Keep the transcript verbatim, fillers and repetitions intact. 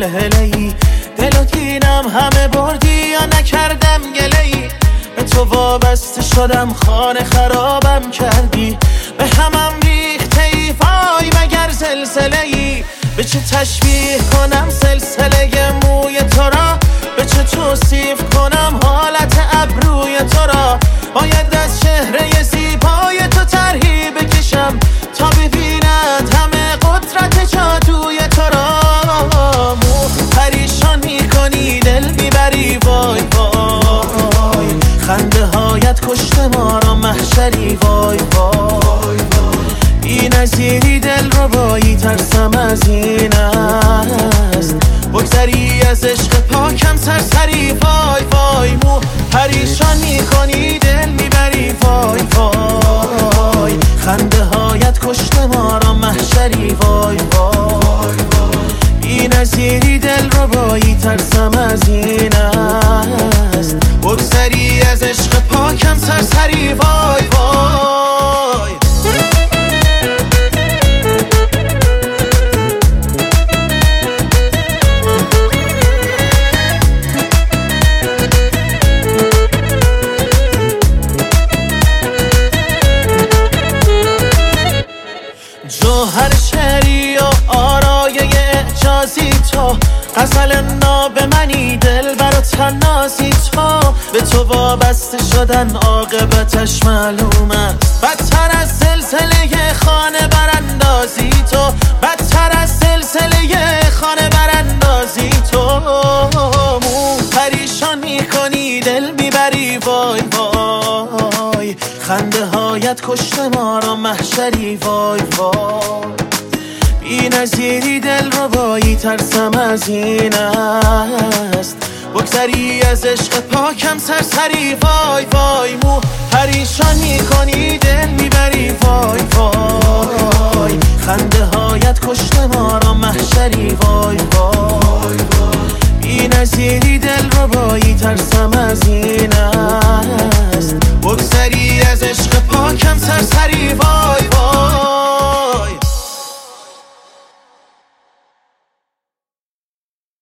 هلهی دلو دینم همه بردی یا نکردم گلهی به تو وابسته شدم خانه خرابم کردی به همم ریخته ای وای مگر زلزله‌ای به چه تشبیه کنم سلسله موی تو را به چه توصیف کنم حالت ابروی تو را باید از چهره زیبای تو طرحی بکشم تا ببیند همه قدرت جادوی تو را مو پریشان میکنی دل میبری وای وای خنده هایت کشته ما را محشری وای وای بی نظیری دل رو بایی ترسم از این است بگذری از عشق پاکم سرسری وای وای مو پریشان میکنی دل میبری وای وای خنده هایت کشته ما را محشری وای وای بی نظیری دل رو بایی ترسم از این است بگذری از عشق پاکم سرسری وای وای جوهر شعری و آرایه اعجازی تو غزل ناب منی دل برا تنازی تو به تو وابسته شدن عاقبتش معلوم است بدتر از سلسله خانه براندازی تو بدتر از سلسله خانه براندازی تو مو پریشان میکنی دل میبری وای وای خنده هایت کشته ما را محشری وای وای بی نظیری دل رو بایی ترسم از این است بگذری از عشق پاکم سرسری وای وای مو پریشان میکنی دل میبری وای وای خنده هایت کشته ما را محشری وای وای بی نظیری دل رو بایی ترسم از این است بگذری از عشق پاکم سرسری وای